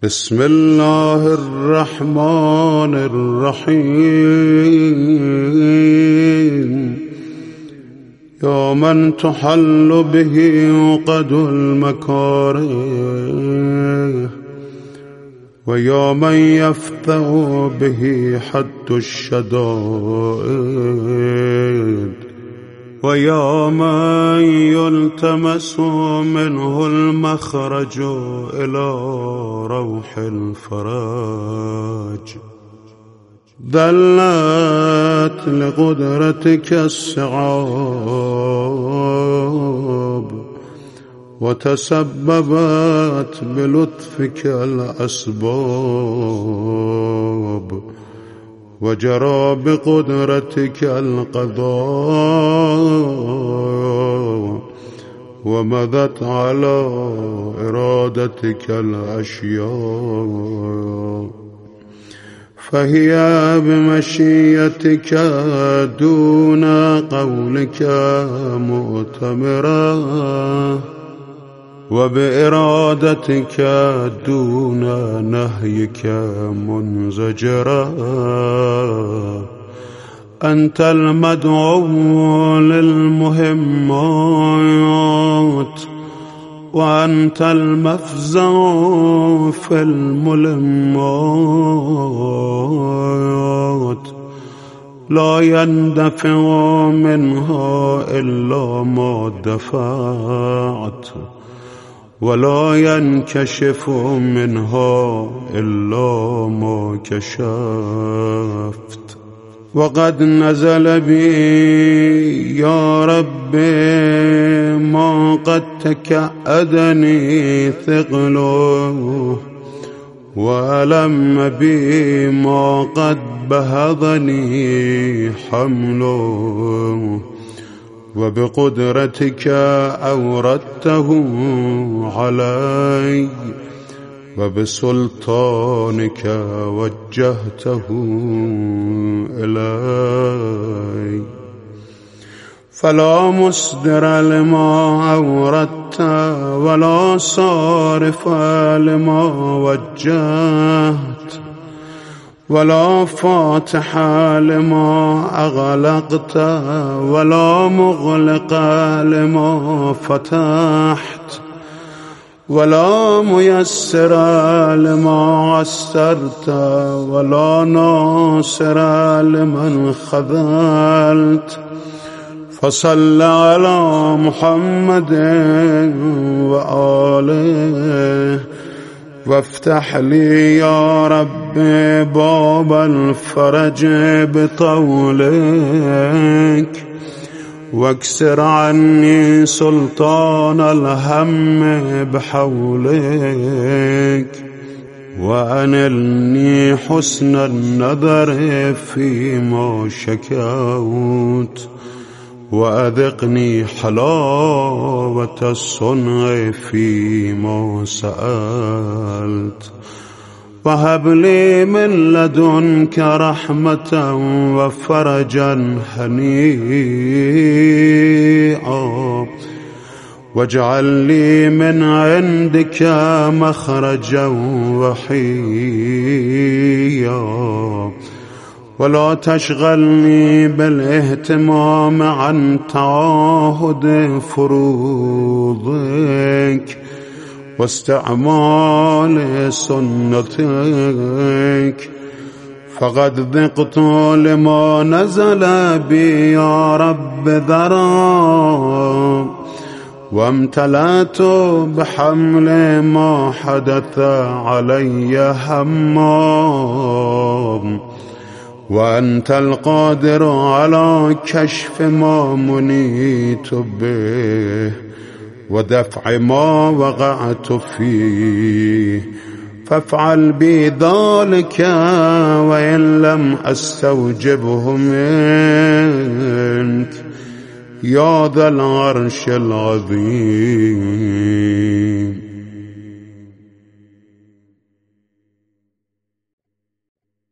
بسم الله الرحمن الرحيم. يا من تحل به عقد المكاره، ويا من يفتح به حد الشدائد، ويا من يلتمس منه المخرج إلى روح الفرج. دلت لقدرتك الصعاب، وتسببت بلطفك الأسباب، وجرى بقدرتك القضاء، ومضت على إرادتك الأشياء. فهي بمشيتك دون قولك مؤتمرة، وبإرادتك دون نهيك منزجرة. أنت المدعو للمهمات، وأنت المفزع في الملمات. لا يندفع منها إلا ما دفعت، ولا ينكشف منها إلا ما كشفت. وقد نزل بي يا ربي ما قد تكأدني ثقله، وألم بي ما قد بهضني حمله. وبقدرتك أوردته علي، وبسلطانك وجهته إلي. فلا مصدر لما أوردت، ولا صارف لما وجهت، ولا فاتح لما أغلقت، ولا مغلق لما فتحت، ولا ميسر لما عسرت، ولا ناصر لمن خذلت. فصل على محمد وآله، وافتح لي يا رب باب الفرج بطولك، واكسر عني سلطان الهم بحولك. وأنلني حسن النظر فيما شكوت، وأذقني حلاوة الصنع فيما سألت. وهب لي من لدنك رحمة وفرجا هنيئا، واجعل لي من عندك مخرجا وحيا. ولا تشغلني بالاهتمام عن تعاهد فروضك واستعمال سنتك. فقد ذقت لما نزل بي يا رب ذرا، وامتلأت بحمل ما حدث علي همام. وأنت القادر على كشف ما منيت به، ودفع ما وقعت فيه. فافعل بي ذلك وإن لم أستوجبه منك يا ذا العرش العظيم.